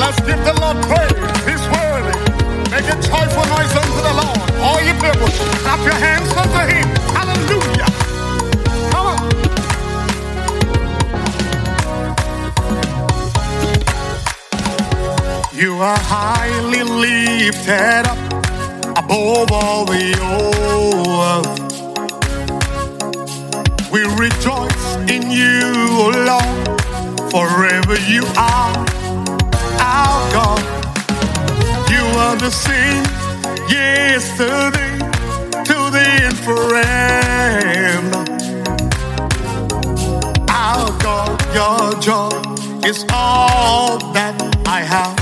Give the Lord praise. He's worthy. Make a joyful noise unto the Lord. All you people, clap your hands unto Him. Hallelujah. Come on. You are highly lifted up above all the earth. We rejoice in you, O Lord, forever you are our God. You are the same yesterday, today and forever. Our God, your joy is all that I have.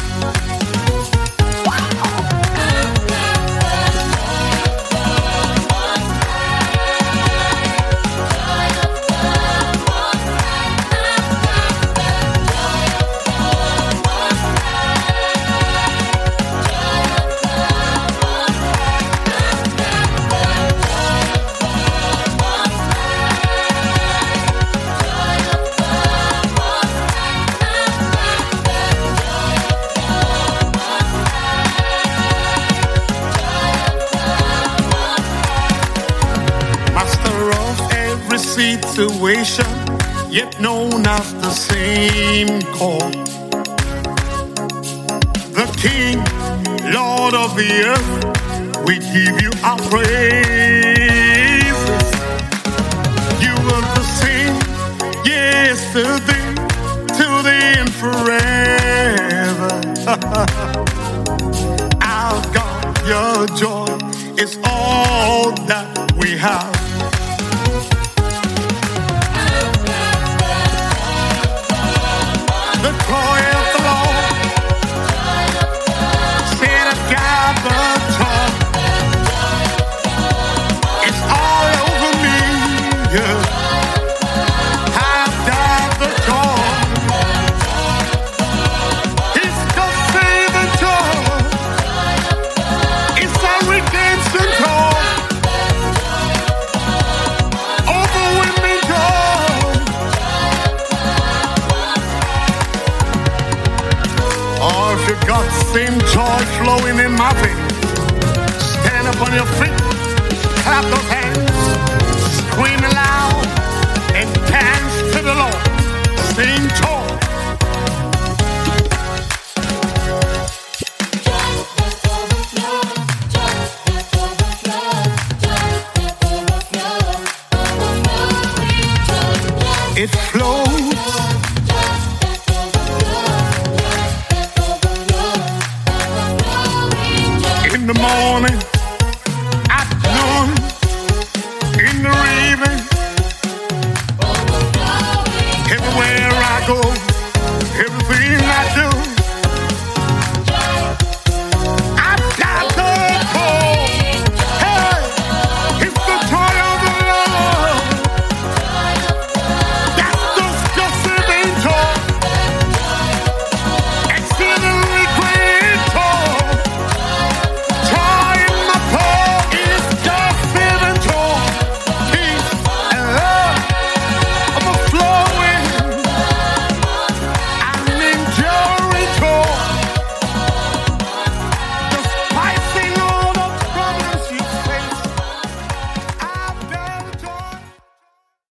Situation, yet known as the same call. The King, Lord of the earth, we give you our praises. You are the same yesterday, today and forever. Our God, your joy is all that we have. The joy of the Lord, say that God, the joy is all over me. Yeah. I've got the joy. It's the saving joy. It's our redemption joy. Overwhelming joy. Oh, if you got the same joy flowing in my veins, stand up on your feet, clap those hands, scream aloud, and dance to the Lord. Sing joy. It flows. In the morning, at noon, in the evening, everywhere I go.